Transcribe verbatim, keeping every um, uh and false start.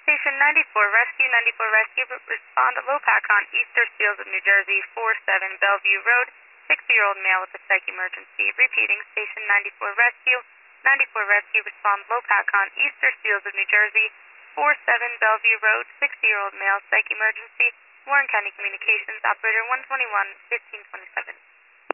Station ninety-four Rescue, ninety-four Rescue, respond to Lopac on Easter Fields of New Jersey, four seven Bellevue Road, sixty-year-old male with a psych emergency. Repeating, Station ninety-four Rescue, ninety-four Rescue, respond Lopac on Easter Fields of New Jersey, four seven Bellevue Road, sixty-year-old male, psych emergency. Warren County Communications, operator one twenty-one, fifteen twenty-seven.